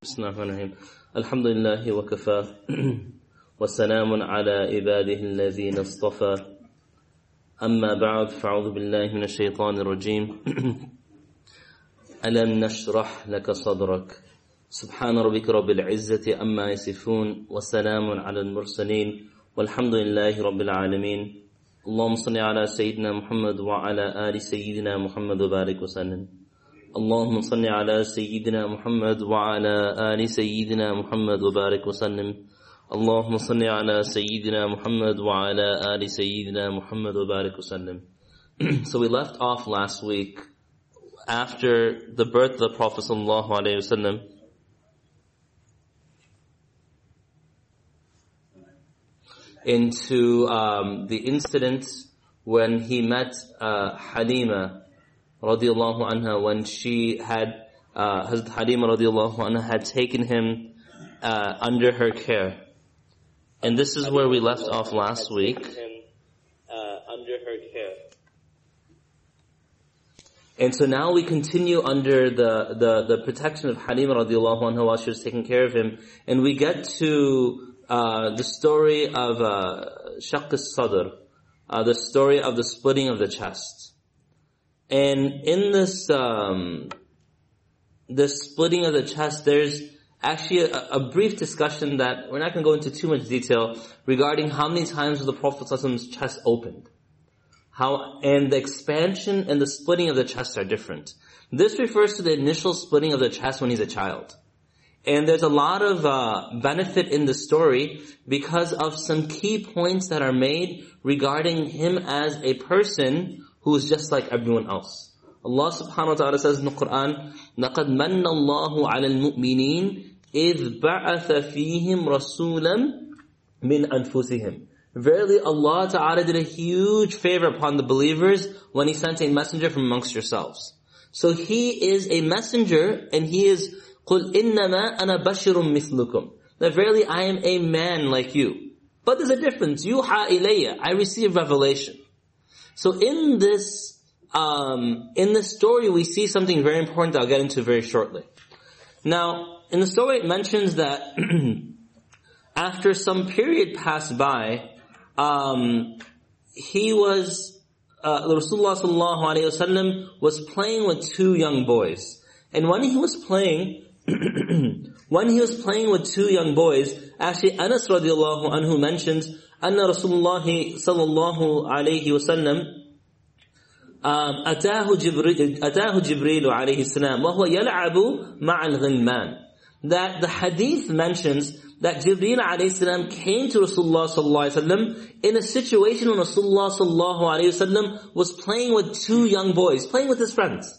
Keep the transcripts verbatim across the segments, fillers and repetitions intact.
بسم الله الرحمن الرحيم الحمد لله وكفى وسلام على عباده الذين اصطفى أما بعد فأعوذ بالله من الشيطان الرجيم ألم نشرح لك صدرك سبحان ربك رب العزة أما يصفون وسلام على المرسلين والحمد لله رب العالمين اللهم صل على سيدنا محمد وعلى آل سيدنا محمد وبارك وسلم اللهم صل على سيدنا محمد وعلى آل سيدنا محمد وبارك وسلم اللهم صل على سيدنا محمد وعلى آل سيدنا محمد وبارك وسلم. So we left off last week after the birth of the Prophet sallallahu alaihi wasallam into um, the incident when he met uh, Halima radiallahu anha, when she had, uh, Hazrat Halima radiallahu anha had taken him uh, under her care. And this is where we left off last week. Uh, under her care. And so now we continue under the, the, the protection of Halima radiallahu anha while she was taking care of him. And we get to uh, the story of uh, Shaqq as-Sadr, uh, the story of the splitting of the chest. And in this, um, this splitting of the chest, there's actually a, a brief discussion that we're not going to go into too much detail regarding how many times was the Prophet's chest opened. How, and the expansion and the splitting of the chest are different. This refers to the initial splitting of the chest when he's a child. And there's a lot of, uh, benefit in the story because of some key points that are made regarding him as a person who is just like everyone else. Allah subhanahu wa ta'ala says in the Quran, لَقَدْ مَنَّ اللَّهُ عَلَى الْمُؤْمِنِينَ إِذْ بَعَثَ فِيهِمْ رَسُولًا مِنْ أَنفُسِهِمْ. Verily Allah ta'ala did a huge favor upon the believers when He sent a messenger from amongst yourselves. So He is a messenger and He is قُلْ إِنَّمَا أَنَا بَشِرٌ مِثْلُكُمْ. That verily I am a man like you. But there's a difference. يُوحَى إِلَيَّ. I receive revelation. So in this, um, in this story, we see something very important that I'll get into very shortly. Now, in the story it mentions that after some period passed by, um, he was, uh, Rasulullah sallallahu alaihi wasallam was playing with two young boys. And when he was playing, when he was playing with two young boys, actually Anas radiallahu anhu mentions, أن رسول الله صلى الله عليه وسلم أتاه جبريل أتاه جبريل عليه السلام وهو يلعب مع الغلمان. That the hadith mentions that Jibreel alayhi salam came to Rasulullah sallallahu alayhi wasallam in a situation when Rasulullah sallallahu alayhi wasallam was playing with two young boys, playing with his friends.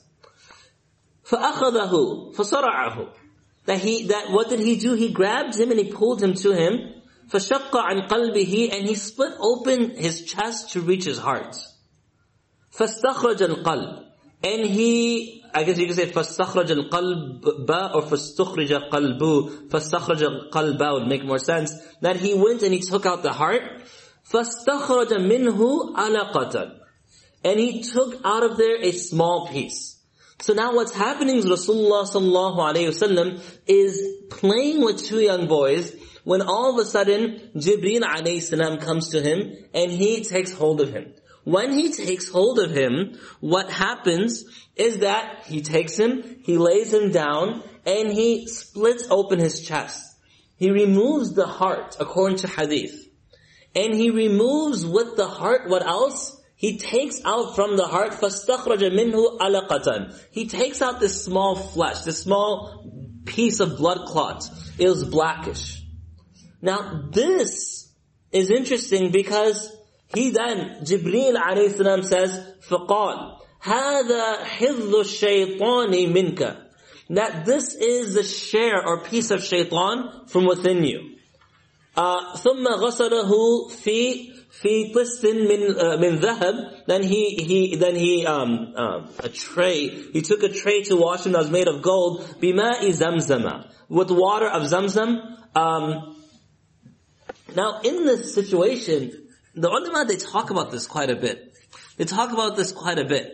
فأخذه فصرعه. That he, that what did he do? He grabbed him and he pulled him to him. فَشَقَّ عَنْ قَلْبِهِ, and he split open his chest to reach his heart. فَاسْتَخْرَجَ الْقَلْبِ, and he, I guess you could say فَاسْتَخْرَجَ الْقَلْبَ or فَاسْتُخْرِجَ قَلْبُ, فَاسْتَخْرَجَ الْقَلْبَ would make more sense. That he went and he took out the heart. فَاسْتَخْرَجَ مِنْهُ عَلَقَةً, and he took out of there a small piece. So now what's happening is Rasulullah sallallahu alayhi wasallam is playing with two young boys, when all of a sudden, Jibreel alayhi salam comes to him and he takes hold of him. When he takes hold of him, what happens is that he takes him, he lays him down, and he splits open his chest. He removes the heart, according to hadith. And he removes with the heart, what else? He takes out from the heart, فَاسْتَخْرَجَ مِنْهُ عَلَقَةً. He takes out this small flesh, this small piece of blood clot. It was blackish. Now this is interesting because he then, Jibreel alayhi salam says, فَقَالْ هَذَا حِظُّ الشَّيْطَانِ مِنْكَ. That this is the share or piece of shaitan from within you. Uh, ثُمَّ غَسَلَهُ فِي في طست من uh, من ذهب. Then he he then he um, um a tray. He took a tray to wash him that was made of gold. بِمَاءِ زَمْزَمَ, with water of Zamzam. Um, Now, in this situation, the ulama, they talk about this quite a bit. They talk about this quite a bit.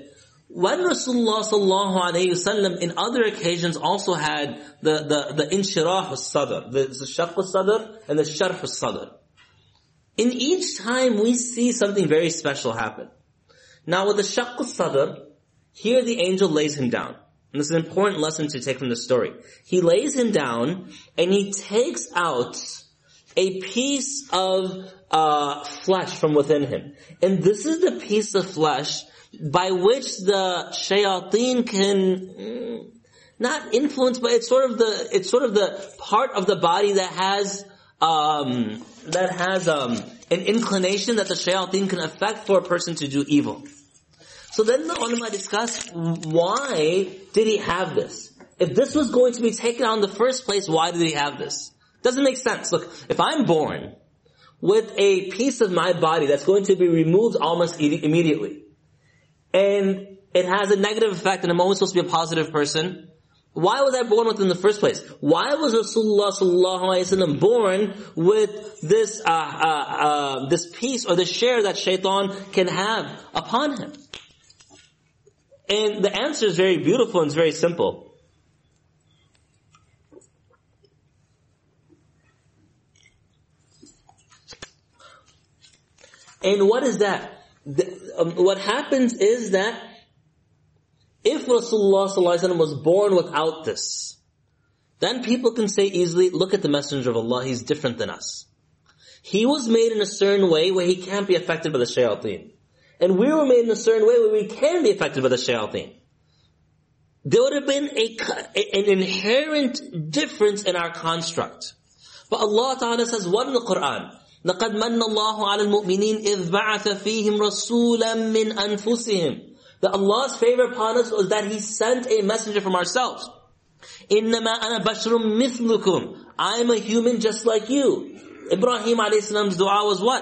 When Rasulullah sallallahu alayhi wasallam in other occasions also had the, the, the inshirah al-sadr, the, the shaq al-sadr and the sharh al-sadr. In each time we see something very special happen. Now with the shaq al-sadr, here the angel lays him down. And this is an important lesson to take from the story. He lays him down and he takes out a piece of uh, flesh from within him. And this is the piece of flesh by which the shayateen can mm, not influence, but it's sort of the it's sort of the part of the body that has um, that has um, an inclination that the shayateen can affect for a person to do evil. So then the ulama discuss, why did he have this? If this was going to be taken out in the first place, why did he have this? Doesn't make sense. Look, if I'm born with a piece of my body that's going to be removed almost immediately, and it has a negative effect and I'm only supposed to be a positive person, why was I born with it in the first place? Why was Rasulullah sallallahu alaihi wasallam born with this, uh, uh, uh, this piece or this share that shaitan can have upon him? And the answer is very beautiful and it's very simple. And what is that? The, um, what happens is that if Rasulullah sallallahu alaihi wasallam was born without this, then people can say easily, look at the Messenger of Allah, he's different than us. He was made in a certain way where he can't be affected by the shayateen. And we were made in a certain way where we can be affected by the shayateen. There would have been a, an inherent difference in our construct. But Allah Ta'ala says, what in the Quran? لَقَدْ مَنَّ اللَّهُ عَلَى الْمُؤْمِنِينَ إِذْ بَعَثَ فِيهِمْ رَسُولًا مِّنْ أَنفُسِهِمْ. That Allah's favor upon us was that He sent a messenger from ourselves. إِنَّمَا أَنَا بَشْرٌ مِثْلُكُمْ. I am a human just like you. Ibrahim alayhi salam's dua was what?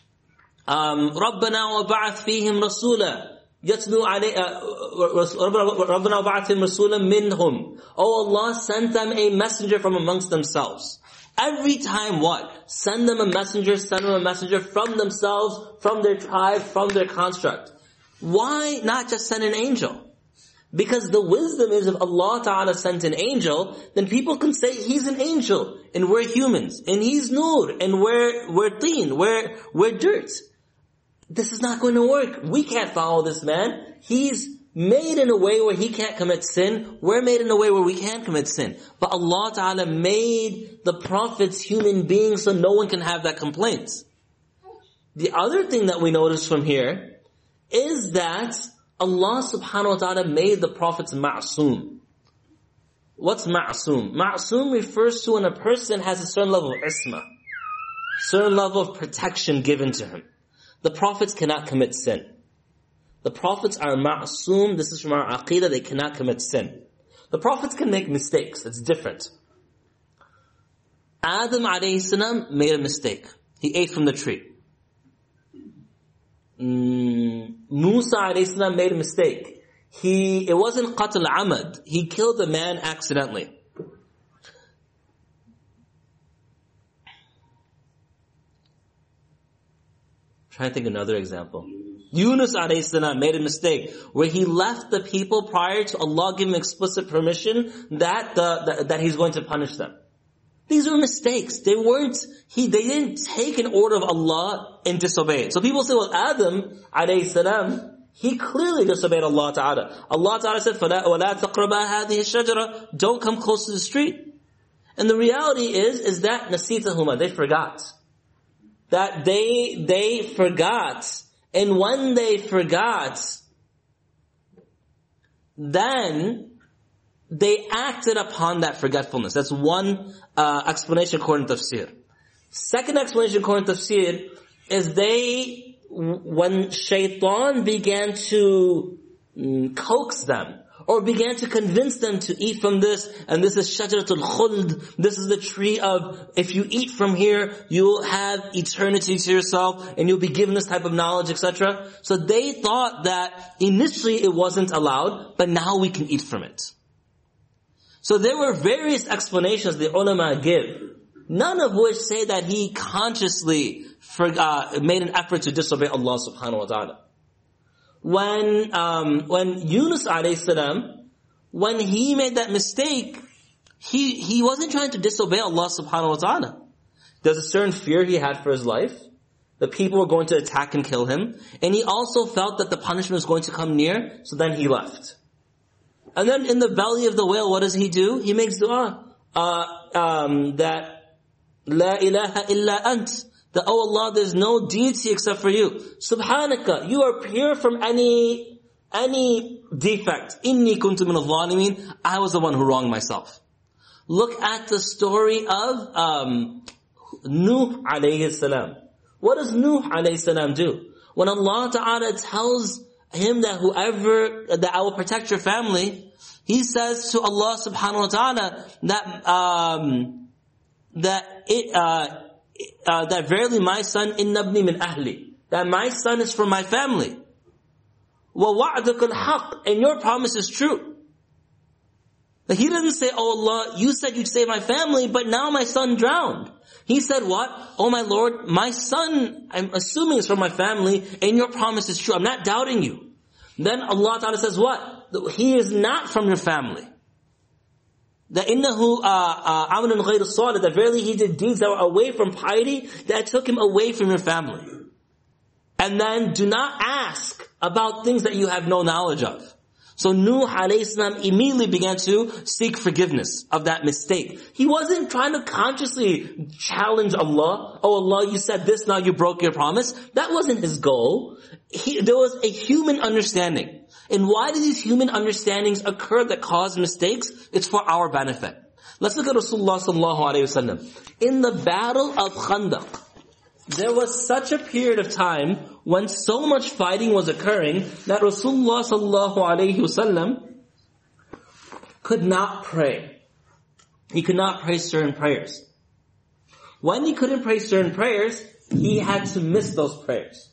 Um, رَبَّنَا وَبَعَثْ فِيهِمْ رَسُولًا يَتْلُو عَلَيْهِ رَبَّنَا وَبَعَثْ فِيهِمْ رَسُولًا مِّنْهُمْ. Oh Allah, sent them a messenger from amongst themselves. Every time what? Send them a messenger, send them a messenger from themselves, from their tribe, from their construct. Why not just send an angel? Because the wisdom is if Allah Ta'ala sent an angel, then people can say he's an angel, and we're humans, and he's nur, and we're, we're teen, we're, we're dirt. This is not going to work. We can't follow this man. He's made in a way where he can't commit sin. We're made in a way where we can commit sin. But Allah Ta'ala made the prophets human beings so no one can have that complaint. The other thing that we notice from here is that Allah Subhanahu wa Ta'ala made the prophets ma'soom. What's ma'soom? Ma'soom refers to when a person has a certain level of isma, certain level of protection given to him. The prophets cannot commit sin. The prophets are ma'soom. This is from our aqeedah. They cannot commit sin. The prophets can make mistakes. It's different. Adam alayhi salam made a mistake. He ate from the tree. Mm, Musa alayhi salam made a mistake. He, it wasn't qatl amad. He killed a man accidentally. I'm trying to think of another example. Yunus alayhi salam made a mistake where he left the people prior to Allah giving explicit permission that the, the, that He's going to punish them. These were mistakes. They weren't, he, they didn't take an order of Allah and disobey it. So people say, well, Adam alayhi salam, he clearly disobeyed Allah Ta'ala. Allah Ta'ala said, فَلَا وَلَا تَقْرَبَا هَذِهِ الشَّجَرَةِ. Don't come close to the street. And the reality is, is that nasitahuma, they forgot. That they, they forgot. And when they forgot, then they acted upon that forgetfulness. That's one uh, explanation according to tafsir. Second explanation according to tafsir is they, when shaitan began to mm, coax them, or began to convince them to eat from this, and this is shajaratul khuld, this is the tree of, if you eat from here, you'll have eternity to yourself, and you'll be given this type of knowledge, et cetera. So they thought that initially it wasn't allowed, but now we can eat from it. So there were various explanations the ulama give, none of which say that he consciously for, uh, made an effort to disobey Allah subhanahu wa ta'ala. when, um, when Yunus alayhi salam, when he made that mistake, he, he wasn't trying to disobey Allah subhanahu wa ta'ala. There's a certain fear he had for his life. The people were going to attack and kill him. And he also felt that the punishment was going to come near, so then he left. And then in the belly of the whale, what does he do? He makes dua, uh, um, that, La ilaha illa ant. That, oh Allah, there's no deity except for you. Subhanaka, you are pure from any, any defect. Inni kuntu min al-zalimin. I was the one who wronged myself. Look at the story of, um, Nuh alayhi salam. What does Nuh alayhi salam do? When Allah Ta'ala tells him that whoever, that I will protect your family, He says to Allah Subhanahu wa Ta'ala that, um, that it, uh, uh, that verily my son innabni min ahli, that my son is from my family. Wa wa'duka al-haq, and your promise is true. That he didn't say, oh Allah, you said you'd save my family, but now my son drowned. He said what? Oh my Lord, my son, I'm assuming is from my family, and your promise is true. I'm not doubting you. Then Allah Ta'ala says what? He is not from your family. That innahu amalun ghayru salih, that verily he did deeds that were away from piety, that took him away from your family. And then do not ask about things that you have no knowledge of. So Nuh alayhi salam immediately began to seek forgiveness of that mistake. He wasn't trying to consciously challenge Allah. Oh Allah, you said this, now you broke your promise. That wasn't his goal. He, there was a human understanding. And why do these human understandings occur that cause mistakes? It's for our benefit. Let's look at Rasulullah sallallahu alayhi wasallam. In the battle of Khandaq, there was such a period of time when so much fighting was occurring that Rasulullah sallallahu alayhi wasallam could not pray. He could not pray certain prayers. When he couldn't pray certain prayers, he had to miss those prayers.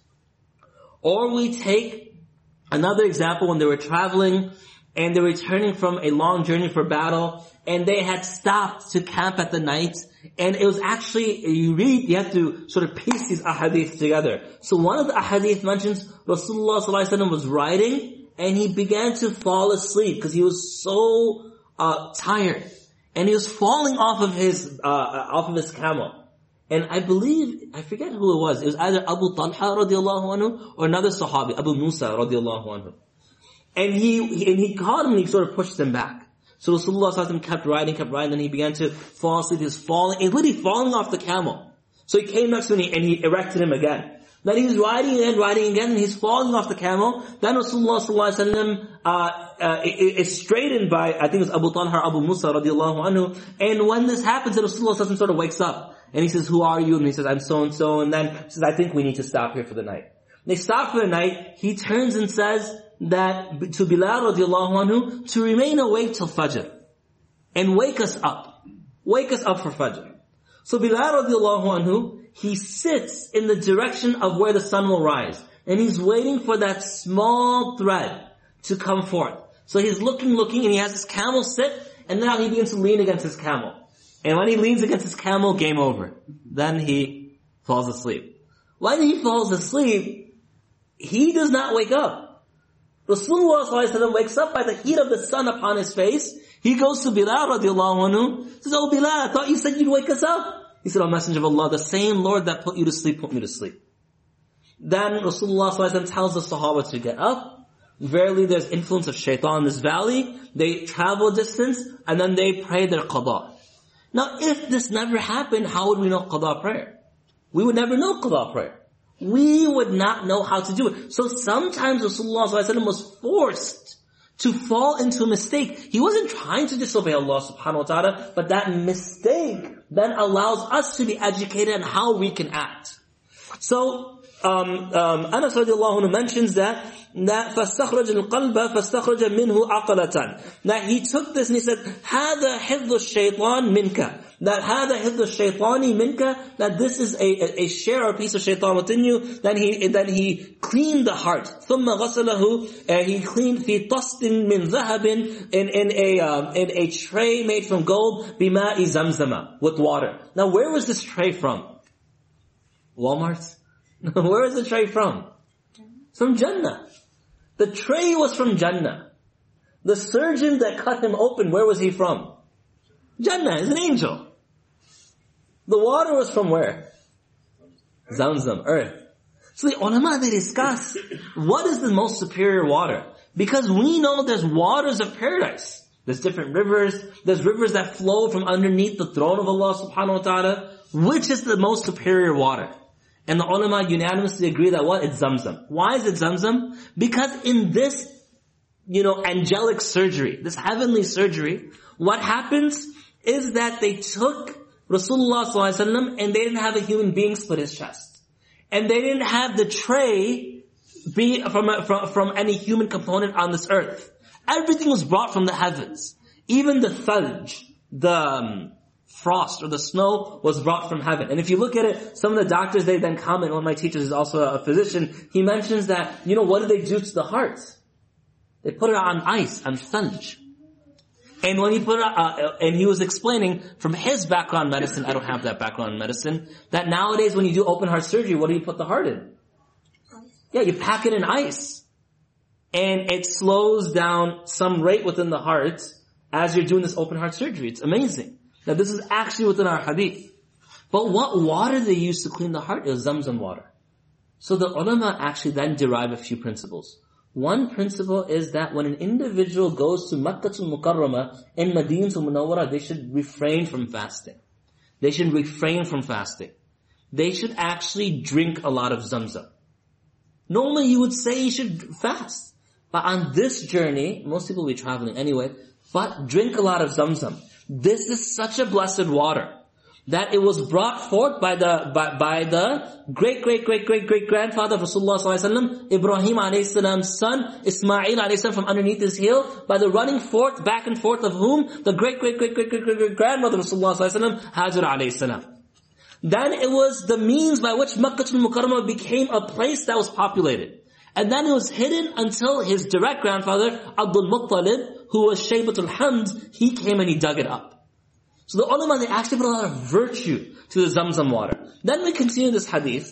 Or we take another example when they were traveling and they were returning from a long journey for battle and they had stopped to camp at the night, and it was actually, you read, you have to sort of piece these ahadith together. So one of the ahadith mentions Rasulullah sallallahu alaihi wasallam was riding and he began to fall asleep because he was so uh, tired, and he was falling off of his uh, off of his camel. And I believe, I forget who it was. It was either Abu Talha radiallahu anhu or another Sahabi, Abu Musa radiallahu anhu. And he, and he caught him and he sort of pushed him back. So Rasulullah sallallahu alaihi wasallam kept riding, kept riding, and he began to fall asleep. He was falling, and literally falling off the camel. So he came next to him and he erected him again. Then he was riding again, riding again, and he's falling off the camel. Then Rasulullah sallallahu alaihi wasallam uh, uh, is straightened by, I think it was Abu Talha or Abu Musa radiallahu anhu. And when this happens, Rasulullah sallallahu alaihi wasallam sort of wakes up. And he says, who are you? And he says, I'm so-and-so. And then he says, I think we need to stop here for the night. They stop for the night. He turns and says that to Bilal radiallahu anhu to remain awake till Fajr. And wake us up. Wake us up for Fajr. So Bilal radiallahu anhu, he sits in the direction of where the sun will rise. And he's waiting for that small thread to come forth. So he's looking, looking, and he has his camel sit, and now he begins to lean against his camel. And when he leans against his camel, game over. Then he falls asleep. When he falls asleep, he does not wake up. Rasulullah sallallahu alaihi wasallam wakes up by the heat of the sun upon his face. He goes to Bilal radiallahu anhu, says, oh Bilal, I thought you said you'd wake us up. He said, oh Messenger of Allah, the same Lord that put you to sleep, put me to sleep. Then Rasulullah sallallahu alaihi wasallam tells the Sahaba to get up. Verily there's influence of shaitan in this valley. They travel distance, and then they pray their qada. Now, if this never happened, how would we know qada prayer? We would never know qada prayer. We would not know how to do it. So sometimes Rasulullah sallallahu alaihi wasallam was forced to fall into a mistake. He wasn't trying to disobey Allah subhanahu wa ta'ala, but that mistake then allows us to be educated on how we can act. So, um, um, Anas radiallahu anhu mentions that, that فَاسْتَخْرَجَ الْقَلْبَ فَاسْتَخْرَجَ مِنْهُ عَقَلَةً. That he took this and he said, هَذَا حِفْظُ الشَّيْطَانِ مِنْكَ. That هَذَا حِفْظُ الشَّيْطَانِ مِنْكَ. That this is a, a, a share or piece of shaitan within you. Then he, then he cleaned the heart. ثُمَّ غَسَلَهُ. Uh, he cleaned فِي طَسْتٍ مِنْ ذَهَبٍ. In, in a, um, in a tray made from gold. بِمَاءِ زَمْزَمَ. With water. Now where was this tray from? Walmart? Where is the tray from? It's from Jannah. The tray was from Jannah. The surgeon that cut him open, where was he from? Jannah, is an angel. The water was from where? Zamzam, earth. So the ulama, they discuss, what is the most superior water? Because we know there's waters of paradise. There's different rivers. There's rivers that flow from underneath the throne of Allah subhanahu wa ta'ala. Which is the most superior water? And the ulama unanimously agree that what? It's Zamzam. Why is it Zamzam? Because in this, you know, angelic surgery, this heavenly surgery, what happens is that they took Rasulullah sallallahu alaihi wasallam and they didn't have a human being split his chest. And they didn't have the tray be from, a, from, from any human component on this earth. Everything was brought from the heavens. Even the thalj, the um, frost or the snow was brought from heaven. And if you look at it, some of the doctors, they then comment, one of my teachers is also a physician, he mentions that, you know, what do they do to the heart? They put it on ice, on thalj. And when he put it, uh, and he was explaining from his background medicine, I don't have that background in medicine, that nowadays when you do open heart surgery, what do you put the heart in? Yeah, you pack it in ice. And it slows down some rate within the heart as you're doing this open heart surgery. It's amazing. Now this is actually within our hadith. But what water they use to clean the heart is Zamzam water. So the ulama actually then derive a few principles. One principle is that when an individual goes to Makkatul Mukarramah in Madinatul Munawwarah, they should refrain from fasting. They should refrain from fasting. They should actually drink a lot of Zamzam. Normally you would say you should fast. But on this journey, most people will be traveling anyway, but drink a lot of Zamzam. This is such a blessed water that it was brought forth by the by, by the great great great great great grandfather of Rasulullah sallallahu alaihi wasallam, Ibrahim alayhi salam's son, Ismail alayhi salam, from underneath his heel, by the running forth, back and forth of whom? The great great great great great great great grandmother of Rasulullah sallallahu alaihi wasallam, Hajar alayhi salam. Then it was the means by which Makkatul Mukarramah became a place that was populated. And then it was hidden until his direct grandfather, Abdul Muttalib, who was Shaybatul Hamd, he came and he dug it up. So the ulama, they actually put a lot of virtue to the Zamzam water. Then we continue this hadith.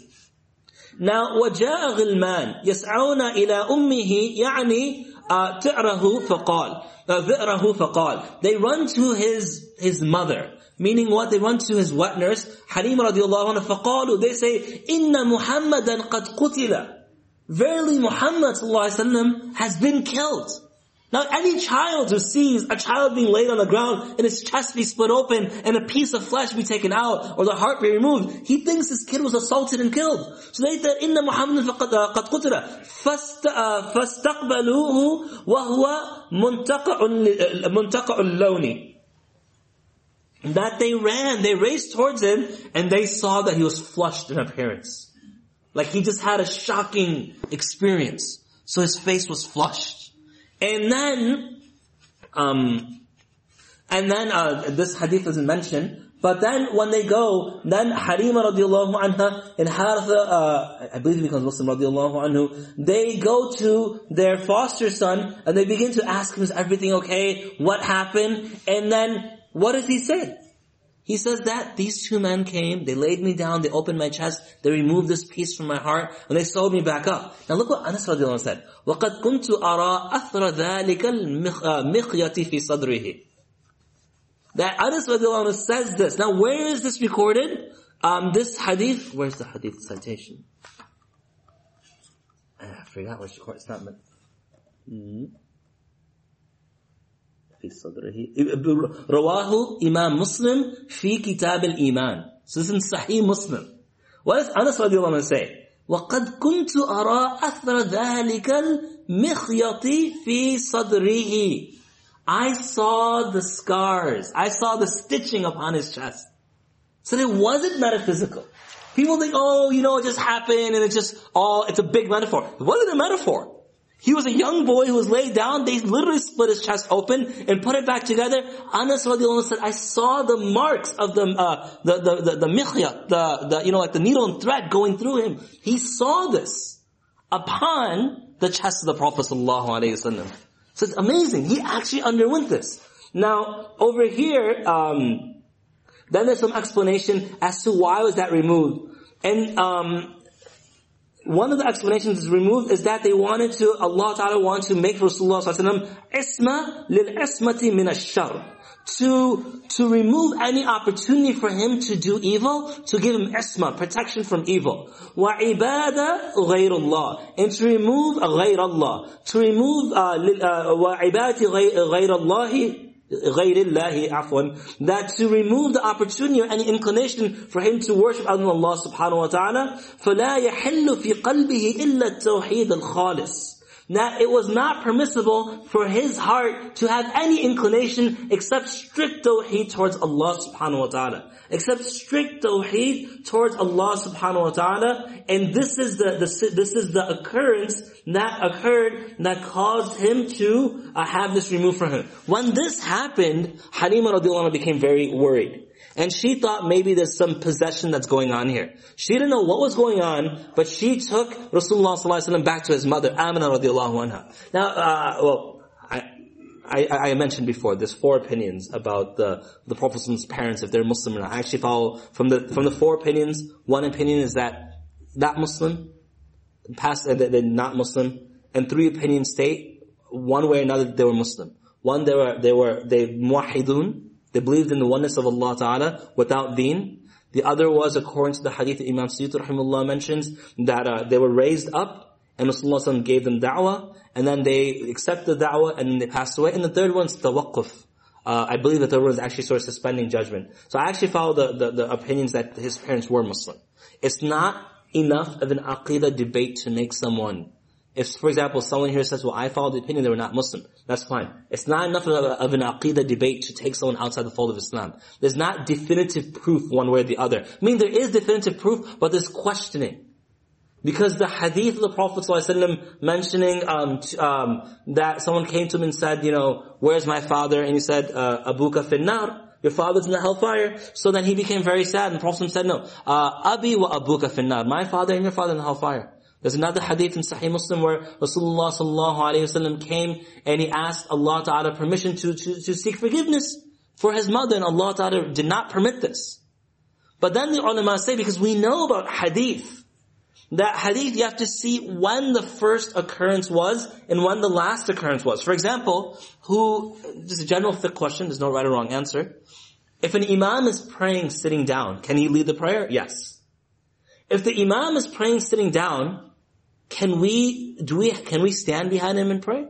Now, وَجَاءَ غِلْمَانِ يَسْعَوْنَ إِلَىٰ أُمِّهِ يَعْنِي تِعْرَهُ فَقَالَ ذِئْرَهُ فَقَالَ They run to his, his mother. Meaning what? They run to his wet nurse, Halima radiallahu anha, فَقَالُوا They say, إِنَّ مُحَمَّدًا قَدْ قُتِلَ Verily Muhammad sallallahu alaihi wasallam has been killed. Now any child who sees a child being laid on the ground and his chest be split open and a piece of flesh be taken out or the heart be removed, he thinks his kid was assaulted and killed. So they said, إِنَّ مُحَمَّدًا قَدْ قُتِلَ فَاسْتَقْبَلُوهُ وَهُوَ مُنْتَقَعُ اللَّوْنِ That they ran, they raced towards him and they saw that he was flushed in appearance. Like he just had a shocking experience. So his face was flushed. And then, um, and then, uh, this hadith isn't mentioned, but then when they go, then Halima radiallahu anha and Haritha, uh, I believe he becomes Muslim radiallahu anhu, they go to their foster son and they begin to ask him, is everything okay? What happened? And then, what does he say? He says that these two men came, they laid me down, they opened my chest, they removed this piece from my heart, and they sewed me back up. Now look what Anas radiallahu anhu said. وَقَدْ كُنْتُ أَرَىٰ أَثْرَ ذَلِكَ الْمِخْيَةِ فِي صَدْرِهِ That Anas radiallahu anhu says this. Now where is this recorded? Um, this hadith, where's the hadith citation? I forgot which court, it's not meant. Mm-hmm. في صدره رواه إمام مسلم في كتاب الإيمان. So this is Sahih Muslim. What does Anas radiallahu anhu say? وَقَدْ كُنْتُ أَرَىٰ أَثْرَ ذَلِكَ الْمِخْيَطِ فِي صَدْرِهِ I saw the scars. I saw the stitching upon his chest. So it wasn't metaphysical. People think, oh, you know, it just happened and it's just all, it's a big metaphor. It wasn't a metaphor. He was a young boy who was laid down. They literally split his chest open and put it back together. Anas radiallahu anhu said, I saw the marks of the, uh, the, the, the, the mikhyat, the, the, you know, like the needle and thread going through him. He saw this upon the chest of the Prophet sallallahu alaihi wasallam. So it's amazing. He actually underwent this. Now, over here, um, then there's some explanation as to why was that removed. And, um, one of the explanations is removed is that they wanted to, Allah Ta'ala wanted to make Rasulullah Sallallahu Alaihi Wasallam isma lil ismati min ash-shar. To, to remove any opportunity for him to do evil, to give him isma, protection from evil. وَعِبَادَ غَيْرُ اللَّهِ. And to remove غَيْرَ اللَّهِ. To remove وَعِبَادِ غَيْرَ اللَّهِ غَيْرِ اللَّهِ عَفْوًا. That to remove the opportunity or any inclination for him to worship Allah subhanahu wa ta'ala. فَلَا يَحِلُّ فِي قَلْبِهِ إِلَّا التَّوْحِيدَ الْخَالِصِ. That it was not permissible for his heart to have any inclination except strict tawheed towards Allah subhanahu wa ta'ala. Except strict tawheed towards Allah subhanahu wa ta'ala. And this is the, the this is the occurrence that occurred that caused him to uh, have this removed from him. When this happened, Halima radiallahu anha became very worried. And she thought maybe there's some possession that's going on here. She didn't know what was going on, but she took Rasulullah sallallahu alaihi wasallam back to his mother, Amina radiallahu anha. Now, uh, well, I, I, I mentioned before, there's four opinions about the, the Prophet's parents, if they're Muslim or not. I actually follow, from the, from the four opinions, one opinion is that not Muslim, past, uh, they're not Muslim, and three opinions state, one way or another, they were Muslim. One, they were, they were, they muwahidun, they believed in the oneness of Allah Ta'ala without deen. The other was, according to the hadith that Imam Suyuti rahimahullah mentions, that uh, they were raised up and Rasulullah gave them da'wah, and then they accepted the da'wah and then they passed away. And the third one's tawaqquf. Uh, I believe the third one is actually sort of suspending judgment. So I actually follow the, the, the opinions that his parents were Muslim. It's not enough of an aqidah debate to make someone. If, for example, someone here says, well, I follow the opinion they were not Muslim, that's fine. It's not enough of, a, of an aqidah debate to take someone outside the fold of Islam. There's not definitive proof one way or the other. I mean, there is definitive proof, but there's questioning. Because the hadith of the Prophet ﷺ mentioning um, t- um, that someone came to him and said, you know, where's my father? And he said, uh, Abuka finnar. Your father's in the hellfire. So then he became very sad, and the Prophet said, no, uh, Abi wa Abuka finnar. My father and your father in the hellfire. There's another hadith in Sahih Muslim where Rasulullah sallallahu alayhi wasallam came and he asked Allah Ta'ala permission to, to, to seek forgiveness for his mother, and Allah Ta'ala did not permit this. But then the ulama say, because we know about hadith, that hadith you have to see when the first occurrence was and when the last occurrence was. For example, who, this is a general fiqh question, there's no right or wrong answer. If an imam is praying sitting down, can he lead the prayer? Yes. If the imam is praying sitting down, Can we, do we, can we stand behind him and pray?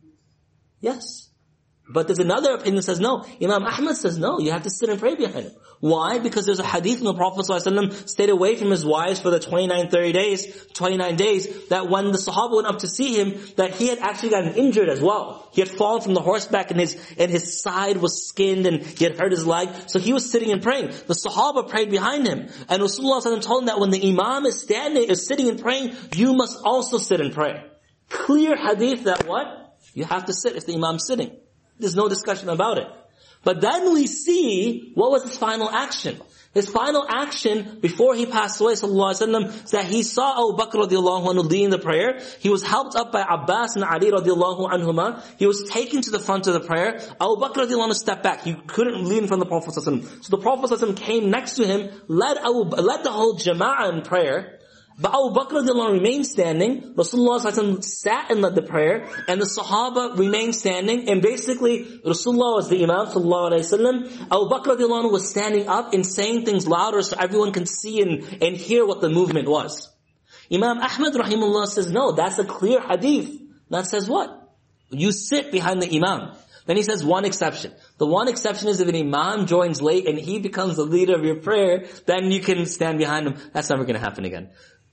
Yes. But there's another opinion that says no. Imam Ahmad says no, you have to sit and pray behind him. Why? Because there's a hadith in the Prophet ﷺ stayed away from his wives for the twenty-nine, thirty days, twenty-nine days, that when the Sahaba went up to see him, that he had actually gotten injured as well. He had fallen from the horseback and his, and his side was skinned and he had hurt his leg. So he was sitting and praying. The Sahaba prayed behind him. And Rasulullah ﷺ told him that when the Imam is standing, is sitting and praying, you must also sit and pray. Clear hadith that what? You have to sit if the Imam's sitting. There's no discussion about it. But then we see, what was his final action? His final action before he passed away, sallallahu alaihi wasallam, is that he saw Abu Bakr radiallahu anhu leading the prayer. He was helped up by Abbas and Ali radiallahu anhuma. He was taken to the front of the prayer. Abu Bakr radiallahu anhu stepped back. He couldn't lead in front of the Prophet sallallahu alaihi wasallam. So the Prophet sallallahu alaihi wasallam came next to him, led, Abu, led the whole jama'ah in prayer. But Abu Bakr radiallahu anhu remained standing. Rasulullah sallallahu alaihi wasallam sat and led the prayer, and the Sahaba remained standing. And basically, Rasulullah was the Imam sallallahu alaihi wasallam. Abu Bakr radiallahu anhu was standing up and saying things louder so everyone can see and, and hear what the movement was. Imam Ahmad rahimahullah says, no, that's a clear hadith. That says what? You sit behind the Imam. Then he says one exception. The one exception is if an Imam joins late and he becomes the leader of your prayer, then you can stand behind him. That's never going to happen again.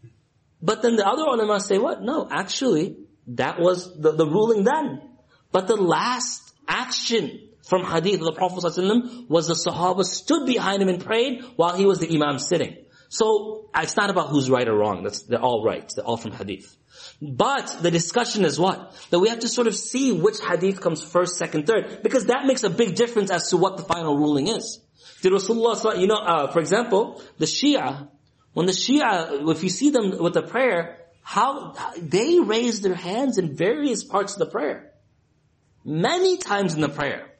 But then the other ulama say what? No, actually, that was the, the ruling then. But the last action from hadith of the Prophet ﷺ was the Sahaba stood behind him and prayed while he was the Imam sitting. So, it's not about who's right or wrong. That's, they're all right. They're all from hadith. But the discussion is what? That we have to sort of see which hadith comes first, second, third. Because that makes a big difference as to what the final ruling is. Did Rasulullah, you know, uh, for example, the Shia, when the Shia, if you see them with the prayer, how, they raise their hands in various parts of the prayer. Many times in the prayer.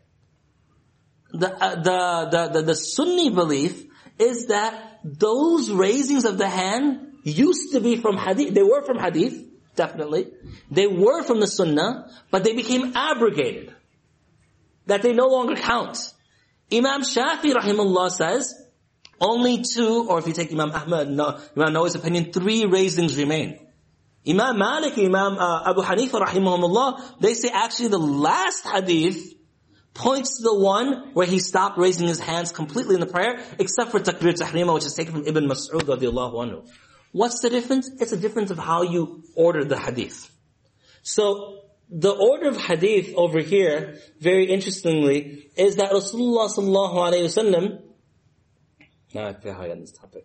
The, uh, the, the, the, the Sunni belief is that those raisings of the hand used to be from hadith. They were from hadith, definitely. They were from the sunnah, but they became abrogated. That they no longer count. Imam Shafi rahimahullah says, only two, or if you take Imam Ahmad, no, Imam Nawawi's opinion, three raisings remain. Imam Malik, Imam uh, Abu Hanifa rahimahumullah, they say actually the last hadith points to the one where he stopped raising his hands completely in the prayer, except for Takbir Tahrima, which is taken from Ibn Mas'ud radiallahu anhu. What's the difference? It's a difference of how you order the hadith. So, the order of hadith over here, very interestingly, is that Rasulullah sallallahu alayhi wa sallam, now I feel high on this topic.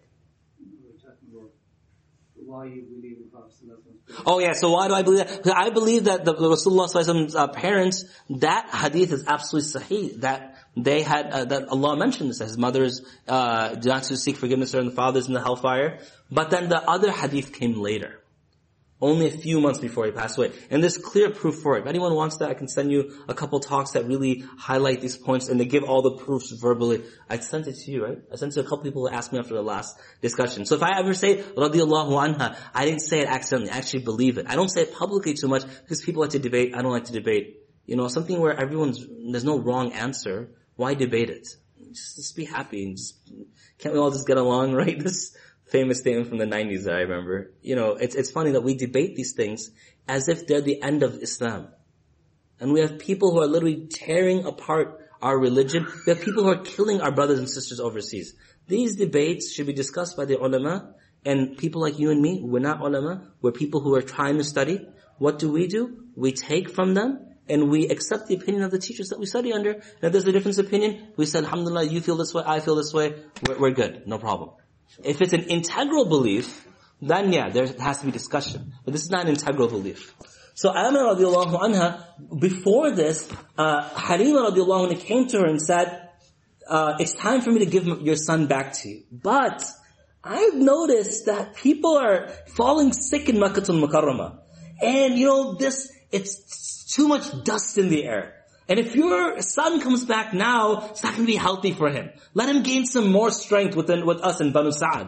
Why you believe in Prophet sallallahu Oh yeah, so why do I believe that? Because I believe that the, the Rasulullah sallallahu alayhi wa sallam's uh, parents, that hadith is absolutely sahih, that they had, uh, that Allah mentioned this, that his mothers, uh, do not to seek forgiveness and the fathers in the hellfire. But then the other hadith came later. Only a few months before he passed away. And there's clear proof for it. If anyone wants that, I can send you a couple talks that really highlight these points and they give all the proofs verbally. I sent it to you, right? I sent it to a couple people who asked me after the last discussion. So if I ever say, radiallahu anha, I didn't say it accidentally. I actually believe it. I don't say it publicly too much because people like to debate. I don't like to debate. You know, something where everyone's, there's no wrong answer. Why debate it? Just, just be happy and just, can't we all just get along, right? This famous statement from the nineties that I remember. You know, it's it's funny that we debate these things as if they're the end of Islam. And we have people who are literally tearing apart our religion. We have people who are killing our brothers and sisters overseas. These debates should be discussed by the ulama, and people like you and me, we're not ulama, we're people who are trying to study. What do we do? We take from them, and we accept the opinion of the teachers that we study under. And if there's a difference of opinion, we say, alhamdulillah, you feel this way, I feel this way, we're, we're good, no problem. If it's an integral belief, then yeah, there has to be discussion. But this is not an integral belief. So Amina radiallahu anha, before this, uh, Halima radiallahu anha came to her and said, uh, it's time for me to give your son back to you. But I've noticed that people are falling sick in Makkah al-Mukarramah. And you know, this, it's too much dust in the air. And if your son comes back now, it's not going to be healthy for him. Let him gain some more strength within, with us in Banu Sa'ad.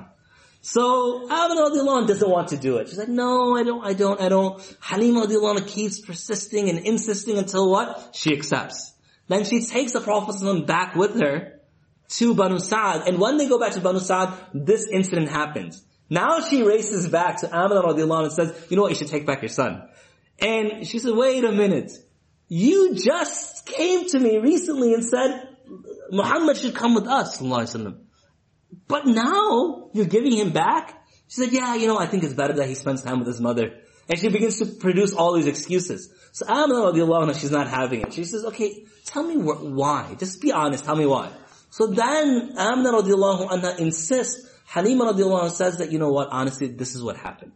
So, Amina radiallahu anha doesn't want to do it. She's like, no, I don't, I don't, I don't. Halima radiallahu anha keeps persisting and insisting until what? She accepts. Then she takes the Prophet back with her to Banu Sa'ad. And when they go back to Banu Sa'ad, this incident happens. Now she races back to Amina radiallahu anha and says, you know what, you should take back your son. And she said, wait a minute. You just came to me recently and said, Muhammad should come with us, sallallahu alaihi wasallam. But now, you're giving him back? She said, yeah, you know, I think it's better that he spends time with his mother. And she begins to produce all these excuses. So Amina radiallahu anha, she's not having it. She says, okay, tell me wh- why. Just be honest, tell me why. So then, Amina radiallahu anha insists, Halima radiallahu anha says that, you know what, honestly, this is what happened.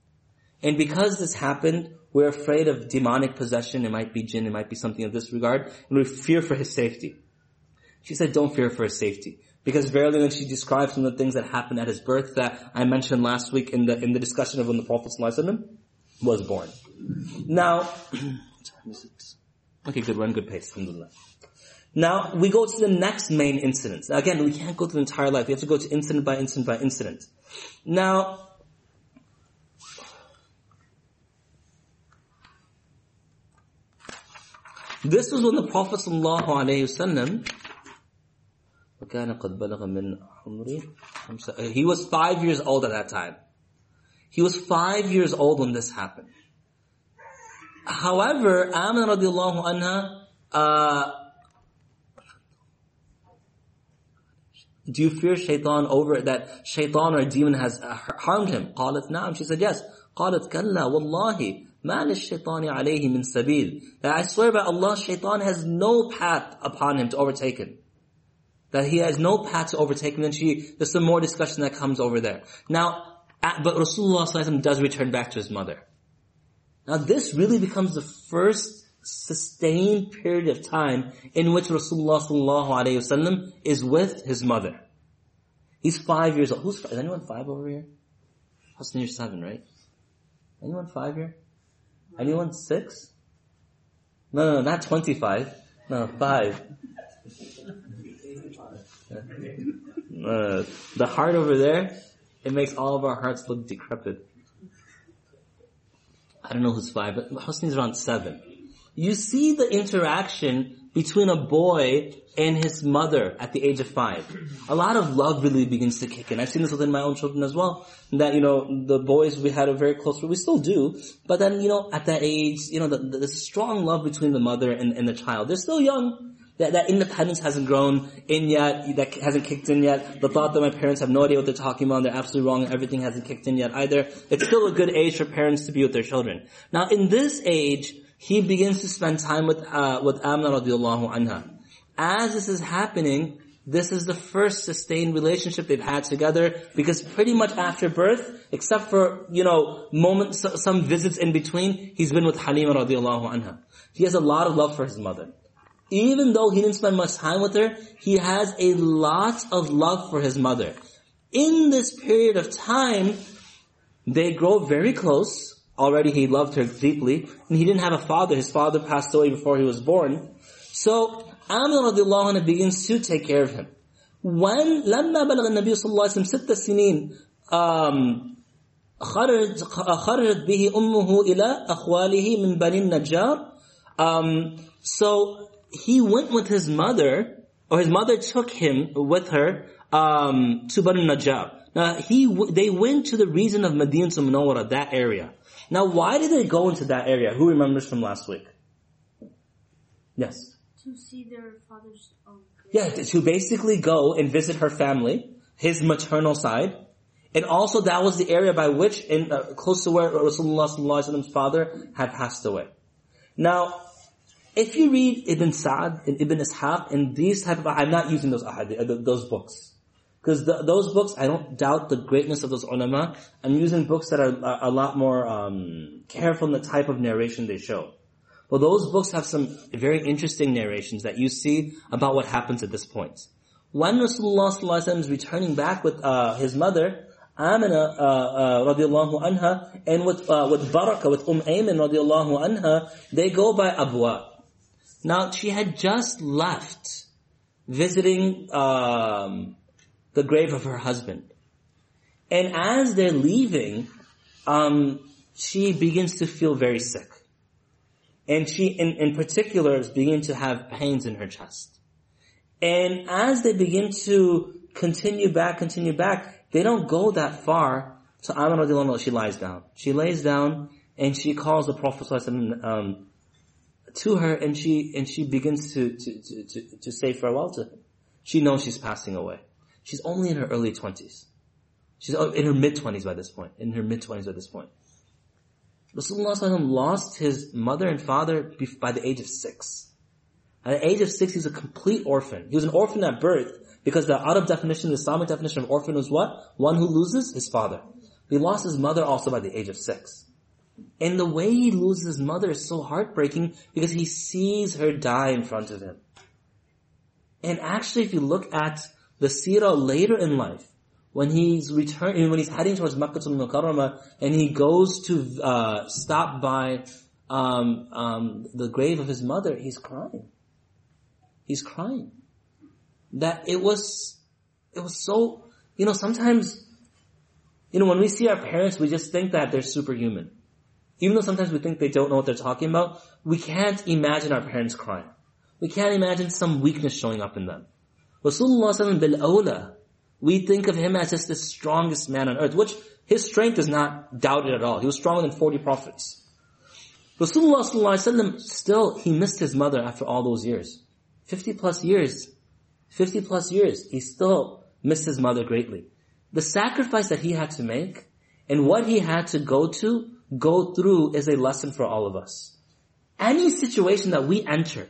And because this happened, we're afraid of demonic possession. It might be jinn, it might be something of this regard. And we fear for his safety. She said, don't fear for his safety. Because verily when she describes some of the things that happened at his birth that I mentioned last week in the in the discussion of when the Prophet ﷺ was born. Now, okay, good, we're on good pace, alhamdulillah. Now, we go to the next main incident. Again, we can't go through the entire life. We have to go to incident by incident by incident. Now, this was when the Prophet ﷺ, he was five years old at that time. He was five years old when this happened. However, Amina radiallahu anha, uh, do you fear shaitan over that shaitan or demon has harmed him? قالت نعم. She said yes. قالت كلا والله ما للشيطان عليه من سبيل. That I swear by Allah, shaitan has no path upon him to overtake him. That he has no path to overtake him. Then she, there's some more discussion that comes over there. Now, but Rasulullah sallallahu alaihi wasallam does return back to his mother. Now this really becomes the first sustained period of time in which Rasulullah sallallahu alaihi wasallam is with his mother. He's five years old. Who's, is anyone five over here? Hussein, you're seven, right? Anyone five here? Anyone six? No, no, no, not twenty-five. No, five. Uh, the heart over there. It makes all of our hearts look decrepit. I don't know who's five, but Husni's around seven. You see the interaction between a boy and his mother at the age of five. A lot of love really begins to kick in. I've seen this within my own children as well. That, you know, the boys, we had a very close, we still do, but then, you know, at that age, you know, the, the, there's a strong love between the mother and, and the child. They're still young. That, that independence hasn't grown in yet, that hasn't kicked in yet. The thought that my parents have no idea what they're talking about, and they're absolutely wrong, and everything hasn't kicked in yet either. It's still a good age for parents to be with their children. Now, in this age, he begins to spend time with, uh, with Amna radiallahu anha. As this is happening, this is the first sustained relationship they've had together, because pretty much after birth, except for, you know, moments, some visits in between, he's been with Halima radiallahu anha. He has a lot of love for his mother. Even though he didn't spend much time with her, he has a lot of love for his mother. In this period of time, they grow very close. Already he loved her deeply, and he didn't have a father. His father passed away before he was born. So, Amina radiallahu anha begins to take care of him. When, لما بلغ النبي صلى الله عليه وسلم ست سنين, um, خرج, خرجت به أمه إلى أخواله من بني النجار. Um, so, he went with his mother, or his mother took him with her, um, to Banu Najjar. Now, he, they went to the region of Madinah Munawwara, that area. Now, why did they go into that area? Who remembers from last week? Yes. To see their father's own. Yeah, to basically go and visit her family, his maternal side. And also that was the area by which, in uh, close to where Rasulullah sallallahu alaihi wasallam's father had passed away. Now, if you read Ibn Sa'd and Ibn Ishaq and these type of, I'm not using those ahadith, those books. Because those books, I don't doubt the greatness of those ulama. I'm using books that are a, a lot more um, careful in the type of narration they show. Well, those books have some very interesting narrations that you see about what happens at this point. When Rasulullah sallallahu alaihi wasallam is returning back with uh, his mother, Amina uh, uh, radiallahu anha, and with uh, with Baraka, with Umm Ayman radiallahu anha, they go by Abwa. Now, she had just left visiting um, the grave of her husband. And as they're leaving, um, she begins to feel very sick. And she, in, in particular, is beginning to have pains in her chest. And as they begin to continue back, continue back, they don't go that far. So Amina radiallahu anha, she lies down. She lays down and she calls the Prophet um, to her, and she and she begins to, to, to, to, to say farewell to him. She knows she's passing away. She's only in her early twenties. She's in her mid-twenties by this point. In her mid-twenties by this point. Rasulullah sallallahu alaihi wasallam lost his mother and father by the age of six. At the age of six, he was a complete orphan. He was an orphan at birth, because the Arab definition, the Islamic definition of orphan was what? One who loses his father. He lost his mother also by the age of six. And the way he loses his mother is so heartbreaking, because he sees her die in front of him. And actually, if you look at the seerah later in life, when he's returning, when he's heading towards Makkah al-Mukarramah, and he goes to uh, stop by um, um, the grave of his mother, he's crying. He's crying. That it was, it was so, you know, sometimes, you know, when we see our parents, we just think that they're superhuman. Even though sometimes we think they don't know what they're talking about, we can't imagine our parents crying. We can't imagine some weakness showing up in them. Rasulullah sallallahu alaihi wasallam bil-awla, we think of him as just the strongest man on earth, which his strength is not doubted at all. He was stronger than forty prophets. Rasulullah sallallahu alaihi wasallam, still, he missed his mother after all those years. fifty plus years. fifty plus years. He still missed his mother greatly. The sacrifice that he had to make, and what he had to go to, go through, is a lesson for all of us. Any situation that we enter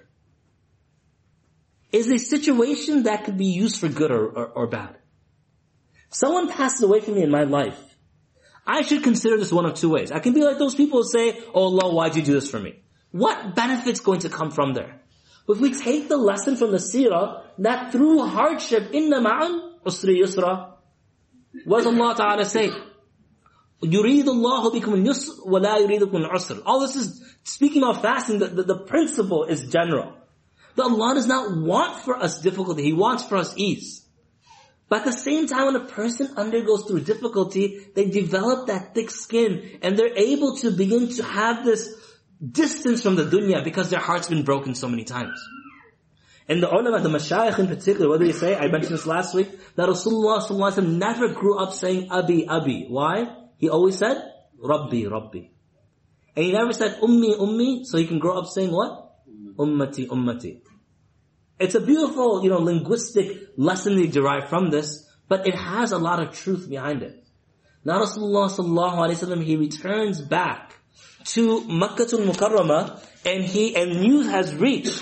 is a situation that could be used for good or, or, or bad. Someone passes away from me in my life. I should consider this one of two ways. I can be like those people who say, "Oh Allah, why'd you do this for me?" What benefit's going to come from there? But if we take the lesson from the seerah, that through hardship, inna ma'an usri yusra. What does Allah Ta'ala say? يُرِيدُ اللَّهُ بِكُمُ الْيُسْرَ وَلَا يُرِيدُكُمُ الْعُسْرَ. All this is speaking of fasting, the, the, the principle is general. That Allah does not want for us difficulty, He wants for us ease. But at the same time, when a person undergoes through difficulty, they develop that thick skin and they're able to begin to have this distance from the dunya because their heart's been broken so many times. And the ulama, the mashayikh in particular, what do they say? I mentioned this last week, that Rasulullah sallallahu alaihi wasallam never grew up saying Abi, Abi. Why? He always said, Rabbi, Rabbi. And he never said Ummi, Ummi, so he can grow up saying what? Ummati, Ummati. It's a beautiful, you know, linguistic lesson they derive from this, but it has a lot of truth behind it. Now Rasulullah sallallahu alaihi wasallam, he returns back to Makkatul Mukarramah, and he, and news has reached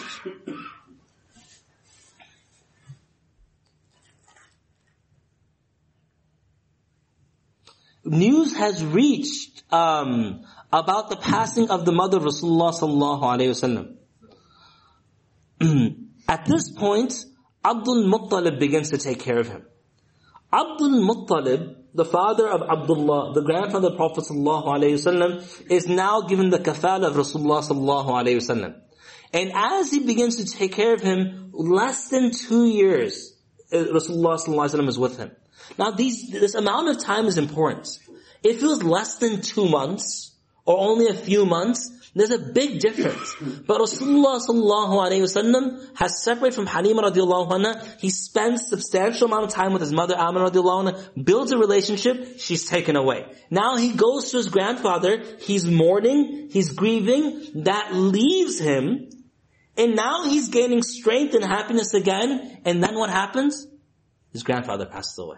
News has reached um, about the passing of the mother of Rasulullah sallallahu alaihi wasallam. At this point, Abdul Muttalib begins to take care of him. Abdul Muttalib, the father of Abdullah, the grandfather of the Prophet sallallahu alaihi wasallam, is now given the kafala of Rasulullah sallallahu alaihi wasallam. And as he begins to take care of him, less than two years, Rasulullah sallallahu alaihi wasallam is with him. Now these, this amount of time is important. If it was less than two months, or only a few months, there's a big difference. But Rasulullah sallallahu alaihi wasallam has separated from Halima radiallahu anha. He spends substantial amount of time with his mother Amina radiallahu anha, builds a relationship, she's taken away. Now he goes to his grandfather, he's mourning, he's grieving, that leaves him, and now he's gaining strength and happiness again, and then what happens? His grandfather passes away.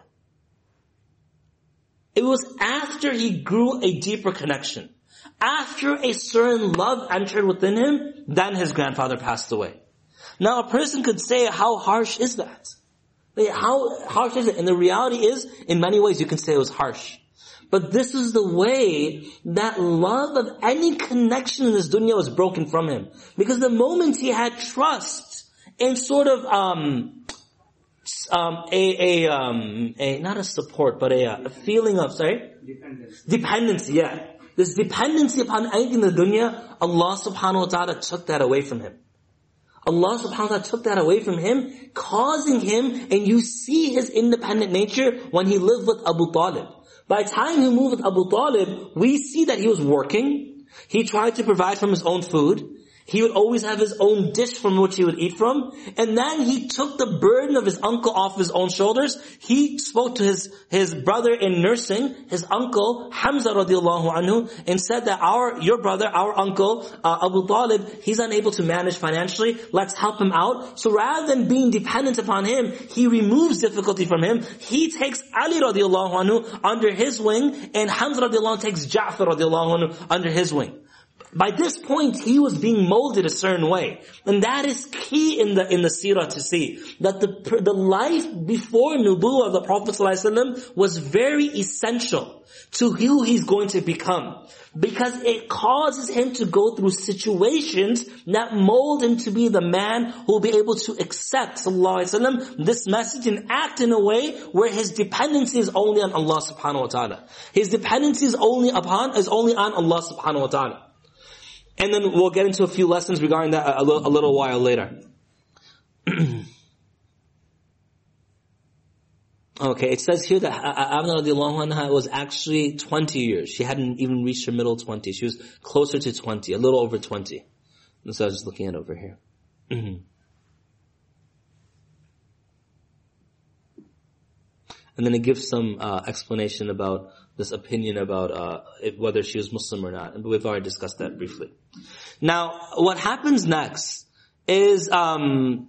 It was after he grew a deeper connection. After a certain love entered within him, then his grandfather passed away. Now a person could say, how harsh is that? How harsh is it? And the reality is, in many ways you can say it was harsh. But this is the way that love of any connection in this dunya was broken from him. Because the moment he had trust and sort of, um, Um, a, a, um, a, not a support, but a, a feeling of, sorry? Dependency. Dependency, yeah. This dependency upon anything in the dunya, Allah subhanahu wa ta'ala took that away from him. Allah subhanahu wa ta'ala took that away from him, causing him, and you see his independent nature when he lived with Abu Talib. By the time he moved with Abu Talib, we see that he was working, he tried to provide from his own food, he would always have his own dish from which he would eat from. And then he took the burden of his uncle off his own shoulders. He spoke to his, his brother in nursing, his uncle, Hamza radiallahu anhu, and said that our, your brother, our uncle, uh, Abu Talib, he's unable to manage financially. Let's help him out. So rather than being dependent upon him, he removes difficulty from him. He takes Ali radiallahu anhu under his wing, and Hamza radiallahu anhu takes Ja'far radiallahu anhu under his wing. By this point, he was being molded a certain way. And that is key in the, in the seerah to see. That the, the life before Nubuwwah of the Prophet ﷺ was very essential to who he's going to become. Because it causes him to go through situations that mold him to be the man who will be able to accept, sallallahu alaihi wasallam, this message and act in a way where his dependency is only on Allah subhanahu wa ta'ala. His dependency is only upon, is only on Allah subhanahu wa ta'ala. And then we'll get into a few lessons regarding that a, a, little, a little while later. Okay, it says here that Amina radiallahu anha was actually twenty years. She hadn't even reached her middle twenties. She was closer to twenty, a little over twenty. And so I was just looking at it over here. And then it gives some uh, explanation about this opinion about uh, if, whether she was Muslim or not. And we've already discussed that briefly. Now, what happens next is um,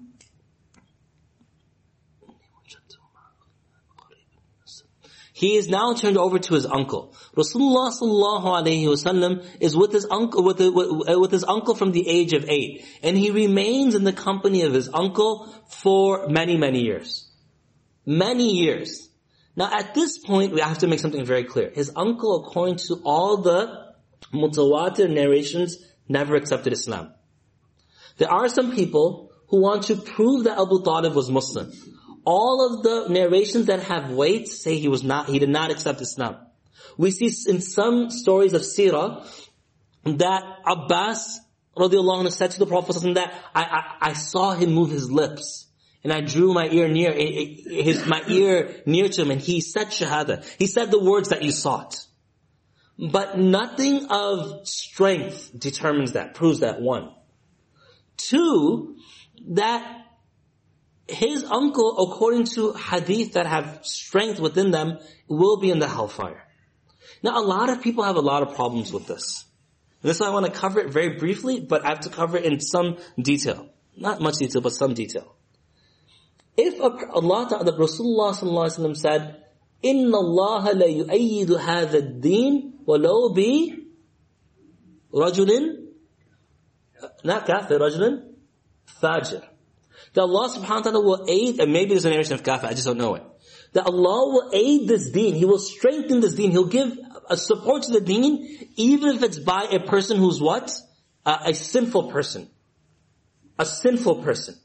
he is now turned over to his uncle. Rasulullah sallallahu alaihi wasallam is with his uncle with, the, with, with his uncle from the age of eight, and he remains in the company of his uncle for many many years, many years. Now at this point, we have to make something very clear. His uncle, according to all the mutawatir narrations, never accepted Islam. There are some people who want to prove that Abu Talib was Muslim. All of the narrations that have weight say he was not, he did not accept Islam. We see in some stories of seerah that Abbas radiallahu anhu said to the Prophet that I, I, I saw him move his lips. And I drew my ear near, his, my ear near to him, and he said shahada. He said the words that you sought. But nothing of strength determines that, proves that, one. Two, that his uncle, according to hadith that have strength within them, will be in the hellfire. Now, a lot of people have a lot of problems with this. And this is why I want to cover it very briefly, but I have to cover it in some detail. Not much detail, but some detail. If Allah Ta'ala, Rasulullah Sallallahu Alaihi Wasallam said, إِنَّ اللَّهَ لَيُؤَيِّدُ هَذَا الدِّينِ وَلَوْ بِي رَجُلٍ not kafir, رَجُلٍ fajr. That Allah Subhanahu Wa Ta'ala will aid, and maybe there's a narration of kafir, I just don't know it. That Allah will aid this deen, He will strengthen this deen, He'll give a support to the deen, even if it's by a person who's what? Uh, a sinful person. A sinful person.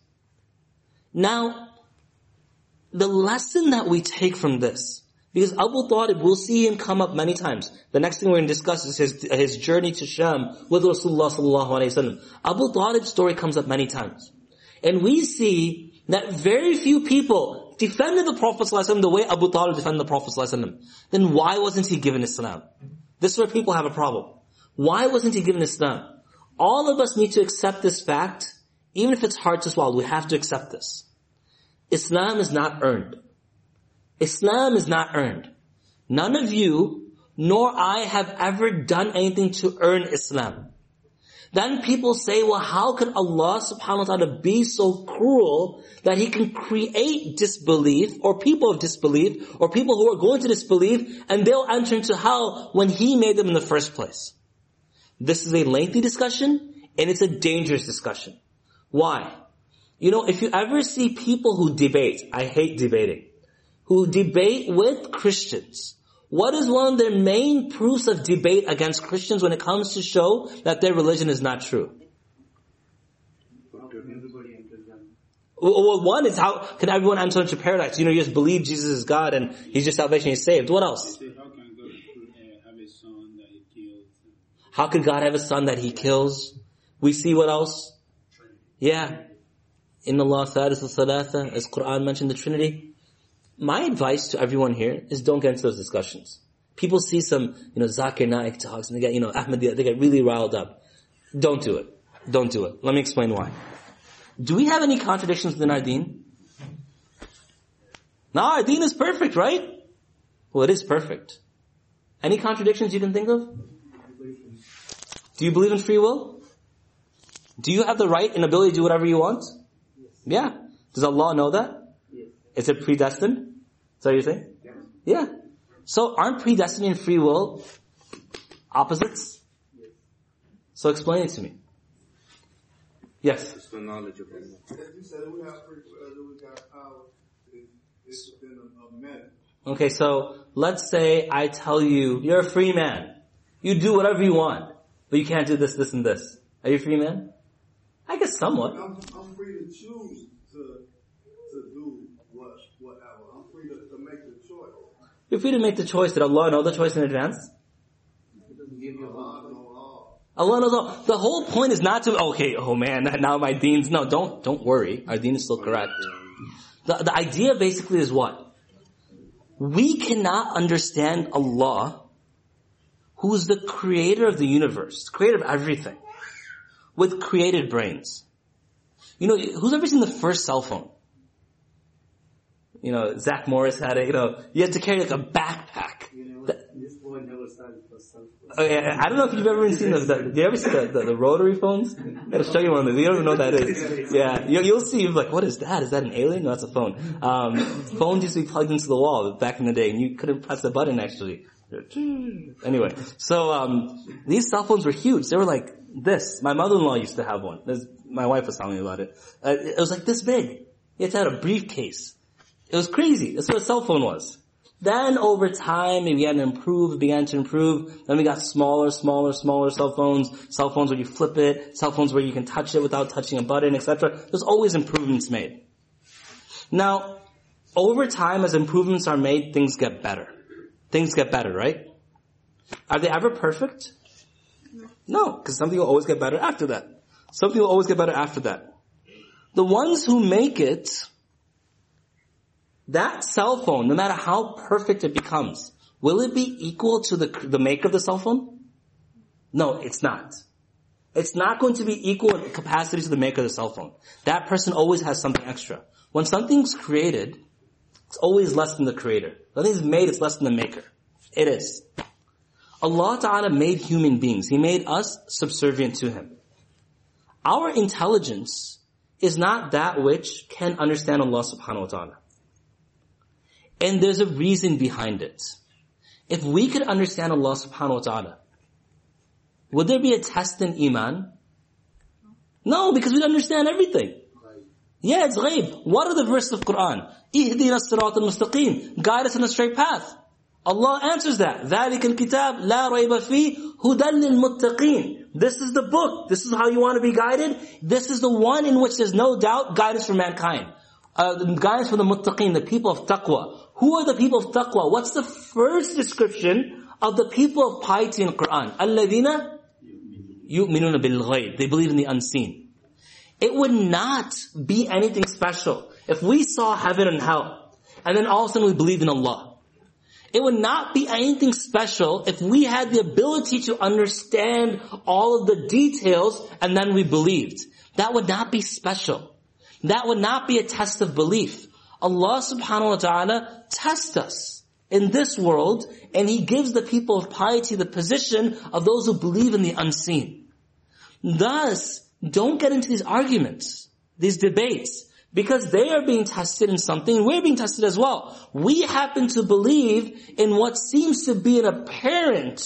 Now, the lesson that we take from this, because Abu Talib, we'll see him come up many times. The next thing we're going to discuss is his, his journey to Sham with Rasulullah sallallahu alaihi wasallam. Abu Talib's story comes up many times. And we see that very few people defended the Prophet sallallahu alaihi wasallam the way Abu Talib defended the Prophet sallallahu alaihi wasallam. Then why wasn't he given Islam? This is where people have a problem. Why wasn't he given Islam? All of us need to accept this fact, even if it's hard to swallow, we have to accept this. Islam is not earned. Islam is not earned. None of you, nor I, have ever done anything to earn Islam. Then people say, well, how can Allah subhanahu wa ta'ala be so cruel that He can create disbelief, or people of disbelief, or people who are going to disbelieve, and they'll enter into hell when He made them in the first place? This is a lengthy discussion, and it's a dangerous discussion. Why? You know, if you ever see people who debate, I hate debating, who debate with Christians, what is one of their main proofs of debate against Christians when it comes to show that their religion is not true? Well, one is how can everyone enter into paradise? You know, you just believe Jesus is God and He's your salvation, He's saved. What else? How can God have a son that He kills? We see what else? Yeah. Inna Allah Thalithu Thalatha, as Quran mentioned the Trinity. My advice to everyone here is don't get into those discussions. People see some, you know, Zakir Naik talks and they get, you know, Ahmadiyya, they get really riled up. Don't do it. Don't do it. Let me explain why. Do we have any contradictions within our deen? No, our deen is perfect, right? Well, it is perfect. Any contradictions you can think of? Do you believe in free will? Do you have the right and ability to do whatever you want? Yeah. Does Allah know that? Is it predestined? Is that what you're saying? Yeah. So aren't predestined and free will opposites? So explain it to me. Yes. It's the knowledge of Allah. You said we have free will, we got power. It's within a man. Okay, so let's say I tell you, you're a free man. You do whatever you want, but you can't do this, this, and this. Are you a free man? I guess somewhat. I'm, I'm free to choose to to do what whatever. I'm free to, to make the choice. You're free to make the choice. Did Allah know the choice in advance? Give you Allah know all. Allah knows all. The whole point is not to, okay, oh man, now my deen's, no, don't, don't worry. Our deen is still correct. The, the idea basically is what? We cannot understand Allah, who is the creator of the universe, creator of everything, with created brains. You know, who's ever seen the first cell phone? You know, Zach Morris had it, you know, you had to carry like a backpack. You know, this boy never started for cell phone. Oh, yeah, I don't know if you've ever seen those. The, do you ever see the, the, the rotary phones? I'm going to show you one of those. You don't even know what that is. Yeah, you, you'll see. You're like, what is that? Is that an alien? No, that's a phone. Um, phones used to be plugged into the wall back in the day, and you couldn't press the button actually. Anyway, so um, these cell phones were huge. They were like this. My mother-in-law used to have one. This, my wife was telling me about it. Uh, it was like this big. You had to have a briefcase. It was crazy. That's what a cell phone was. Then over time, it began to improve, it began to improve. Then we got smaller, smaller, smaller cell phones. Cell phones where you flip it. Cell phones where you can touch it without touching a button, et cetera. There's always improvements made. Now, over time, as improvements are made, things get better. Things get better, right? Are they ever perfect? No, because something will always get better after that. Something will always get better after that. The ones who make it That cell phone, no matter how perfect it becomes, will it be equal to the, the maker of the cell phone? No, it's not. It's not going to be equal in capacity to the maker of the cell phone. That person always has something extra. When something's created, it's always less than the creator. When something's made, it's less than the maker. It is. Allah Ta'ala made human beings. He made us subservient to Him. Our intelligence is not that which can understand Allah Subhanahu Wa Ta'ala. And there's a reason behind it. If we could understand Allah Subhanahu Wa Ta'ala, would there be a test in Iman? No, because we don't understand everything. Yeah, it's ghaib. What are the verses of Quran? Ihdina as-sirat al-mustaqim. Guide us on the straight path. Allah answers that. ذَلِكَ الْكِتَابِ لَا رَيْبَ فِيهِ هُدًى لِلْمُتَّقِينَ. This is the book. This is how you want to be guided. This is the one in which there's no doubt guidance for mankind. Uh, guidance for the muttaqeen, the people of taqwa. Who are the people of taqwa? What's the first description of the people of piety in Quran? الَّذِينَ يُؤْمِنُونَ بِالْغَيْبِ. They believe in the unseen. It would not be anything special if we saw heaven and hell, and then all of a sudden we believed in Allah. It would not be anything special if we had the ability to understand all of the details and then we believed. That would not be special. That would not be a test of belief. Allah subhanahu wa ta'ala tests us in this world, and He gives the people of piety the position of those who believe in the unseen. Thus, don't get into these arguments, these debates, because they are being tested in something, and we're being tested as well. We happen to believe in what seems to be an apparent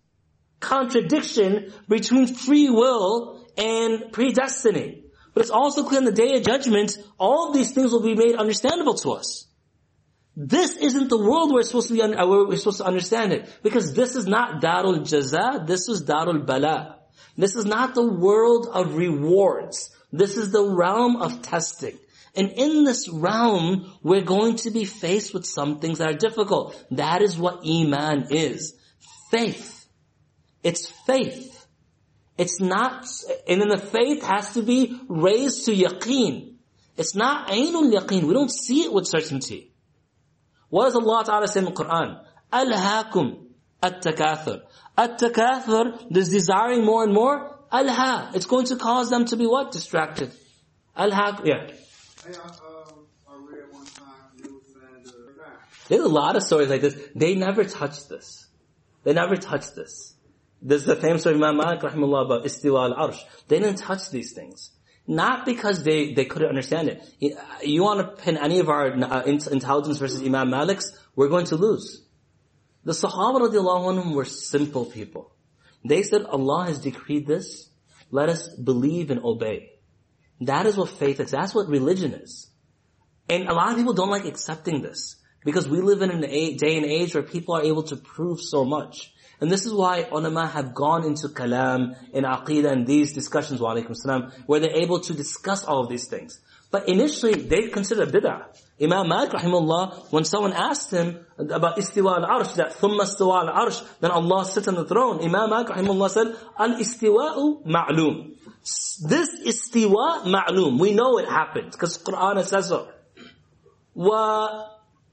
contradiction between free will and predestiny. But it's also clear in the Day of Judgment, all of these things will be made understandable to us. This isn't the world where we're supposed to be, where we're supposed to understand it. Because this is not Darul Jaza, this is Darul Bala. This is not the world of rewards. This is the realm of testing. And in this realm, we're going to be faced with some things that are difficult. That is what Iman is. Faith. It's faith. It's not, and then the faith has to be raised to yaqeen. It's not aynul yaqeen. We don't see it with certainty. What does Allah Ta'ala say in the Quran? Alhaakum at-takathur. At-takathur, this desiring more and more, alha. It's going to cause them to be what? Distracted. Alhaakum, yeah. Hey, I, um, I read one time you were saying that. There's a lot of stories like this. They never touched this. They never touched this. There's the famous story of Imam Malik rahimahullah about istiwa al-arsh. They didn't touch these things. Not because they, they couldn't understand it. You want to pin any of our uh, intelligence versus Imam Malik's, we're going to lose. The Sahaba radiallahu anhum were simple people. They said, Allah has decreed this. Let us believe and obey. That is what faith is. That's what religion is. And a lot of people don't like accepting this, because we live in a day and age where people are able to prove so much. And this is why ulama have gone into kalam, in aqidah, and these discussions, wa alaikum salam, where they're able to discuss all of these things. But initially, they considered bid'ah. Imam Malik rahimahullah, when someone asked him about istiwa al-arsh, that thumma istiwa al-arsh, then Allah sits on the throne, Imam Malik rahimahullah said, al-istiwa'u ma'loom. This istiwa ma'loom. We know it happened, because Quran says so. Wa,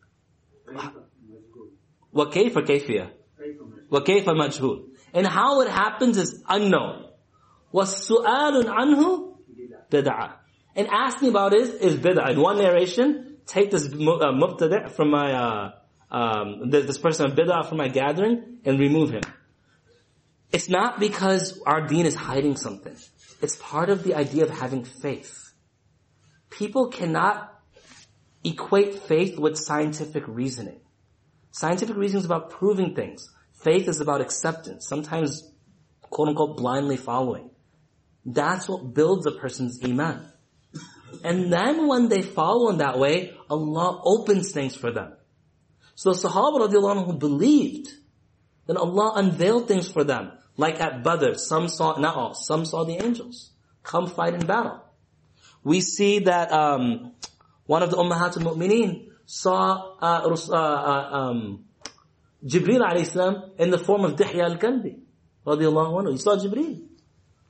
wa kayfa kayfiyah. وَكَيْفَ مَجْهُولٌ. And how it happens is unknown. وَالسُّؤَالٌ عَنْهُ بِدْعَةٌ. And asking about it is bid'ah. In one narration, take this uh, mubtadi' from my, uh, um, this, this person of bid'ah from my gathering and remove him. It's not because our deen is hiding something. It's part of the idea of having faith. People cannot equate faith with scientific reasoning. Scientific reasoning is about proving things. Faith is about acceptance, sometimes quote unquote blindly following. That's what builds a person's iman. And then when they follow in that way, Allah opens things for them. So the Sahaba radiallahu anhu believed, then Allah unveiled things for them. Like at Badr, some saw, not all, some saw the angels come fight in battle. We see that um, one of the Ummahat al-Mu'mineen saw uh, uh, uh, um, Jibreel alayhi salam in the form of Dihya al-Kalbi, radiallahu anhu. He saw Jibreel.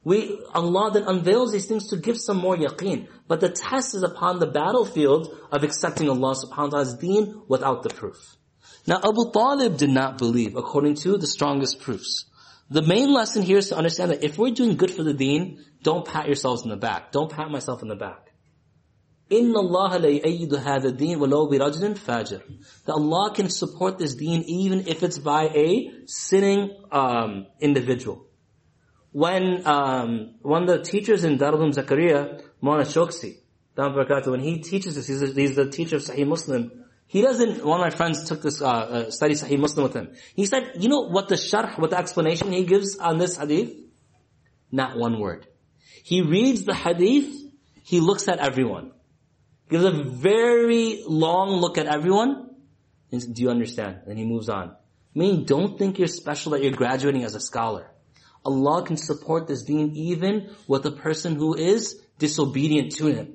We, Allah then unveils these things to give some more yaqeen. But the test is upon the battlefield of accepting Allah subhanahu wa ta'ala's deen without the proof. Now Abu Talib did not believe, according to the strongest proofs. The main lesson here is to understand that if we're doing good for the deen, don't pat yourselves in the back. Don't pat myself in the back. Inna Allah la yu'ayyidu hadha deen walau bi rajulin fajir. That Allah can support this deen even if it's by a sinning um, individual. When um, one of the teachers in Darul Uloom Zakaria, Maulana Shoksi, when he teaches this, he's, a, he's the teacher of Sahih Muslim. He doesn't, one of my friends took this, uh, uh, study Sahih Muslim with him. He said, you know what the sharh, what the explanation he gives on this hadith? Not one word. He reads the hadith, he looks at everyone. Gives a very long look at everyone, and says, do you understand? And he moves on. Meaning, don't think you're special that you're graduating as a scholar. Allah can support this deen even with a person who is disobedient to Him.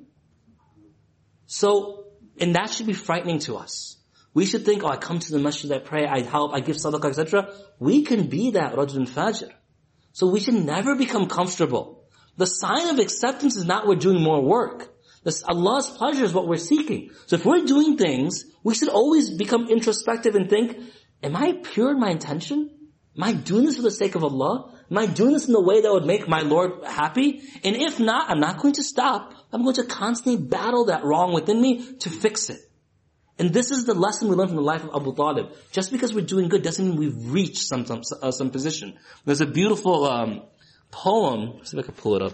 So, and that should be frightening to us. We should think, oh, I come to the masjid, I pray, I help, I give sadaqah, et cetera. We can be that rajul fajr. So we should never become comfortable. The sign of acceptance is not we're doing more work. This, Allah's pleasure is what we're seeking. So if we're doing things, we should always become introspective and think, am I pure in my intention? Am I doing this for the sake of Allah? Am I doing this in the way that would make my Lord happy? And if not, I'm not going to stop. I'm going to constantly battle that wrong within me to fix it. And this is the lesson we learn from the life of Abu Talib. Just because we're doing good doesn't mean we've reached some some, uh, some position. There's a beautiful um, poem. Let's see if I can pull it up.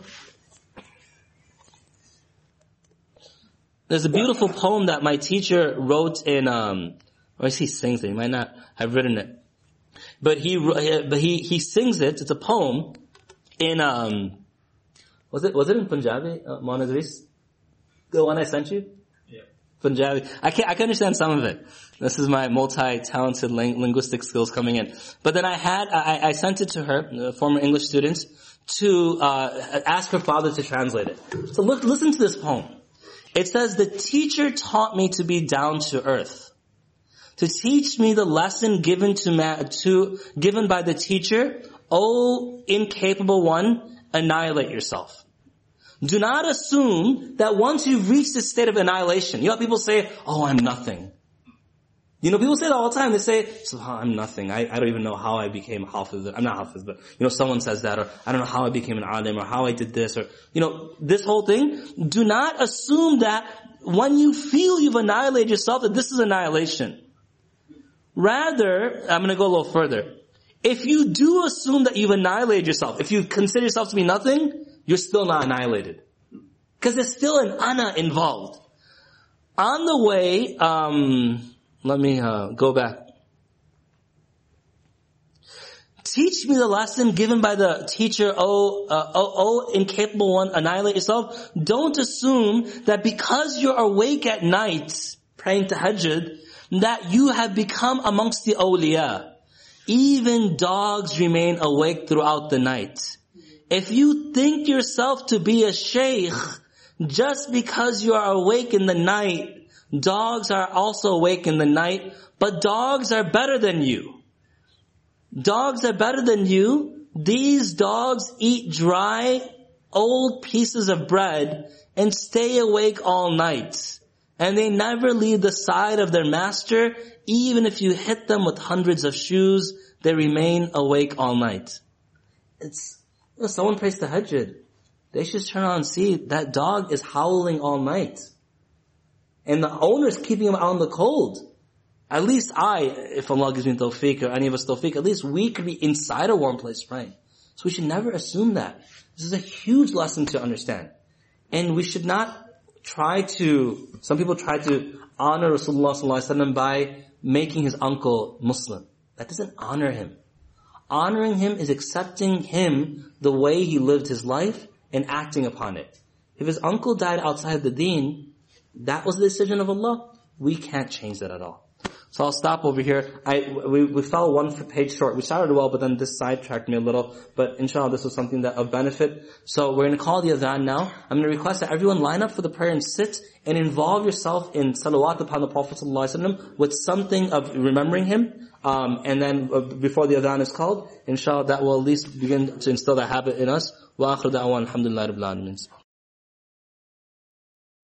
There's a beautiful poem that my teacher wrote in, um, or he sings it. He might not have written it. But he, but he, he sings it. It's a poem in, um, was it, was it in Punjabi, uh, Maulana Idris? The one I sent you? Yeah. Punjabi. I can, I can understand some of it. This is my multi-talented ling- linguistic skills coming in. But then I had, I, I sent it to her, uh, former English students, to, uh, ask her father to translate it. So look, listen to this poem. It says, the teacher taught me to be down to earth. To teach me the lesson given to, ma- to given by the teacher, O incapable one, annihilate yourself. Do not assume that once you've reached this state of annihilation, you know people say, oh, I'm nothing. You know, people say that all the time. They say, Subhan, I'm nothing. I, I don't even know how I became hafiz. I'm not hafiz, but, you know, someone says that, or I don't know how I became an alim, or how I did this, or, you know, this whole thing. Do not assume that when you feel you've annihilated yourself, that this is annihilation. Rather, I'm going to go a little further. If you do assume that you've annihilated yourself, if you consider yourself to be nothing, you're still not annihilated. Because there's still an ana involved. On the way, um, let me uh, go back. Teach me the lesson given by the teacher, oh, uh, oh, oh, incapable one, annihilate yourself. Don't assume that because you're awake at night, praying tahajjud, that you have become amongst the awliya. Even dogs remain awake throughout the night. If you think yourself to be a sheikh, just because you are awake in the night, dogs are also awake in the night, but dogs are better than you. Dogs are better than you. These dogs eat dry, old pieces of bread and stay awake all night. And they never leave the side of their master. Even if you hit them with hundreds of shoes, they remain awake all night. It's, you know, someone prays tahajjud. They should turn on and see that dog is howling all night. And the owner's keeping him out in the cold. At least I, if Allah gives me tawfiq, or any of us tawfiq, at least we could be inside a warm place praying. So we should never assume that. This is a huge lesson to understand. And we should not try to, some people try to honor Rasulullah sallallahu alaihi wasallam by making his uncle Muslim. That doesn't honor him. Honoring him is accepting him the way he lived his life and acting upon it. If his uncle died outside the deen, that was the decision of Allah. We can't change that at all. So I'll stop over here. I, we, we fell one page short. We started well, but then this sidetracked me a little. But inshallah, this was something that of benefit. So we're going to call the adhan now. I'm going to request that everyone line up for the prayer and sit and involve yourself in salawat upon the Prophet ﷺ with something of remembering him. Um, and then uh, before the adhan is called, inshallah, that will at least begin to instill that habit in us. Wa akhir da'wan, alhamdulillah rabbil alameen.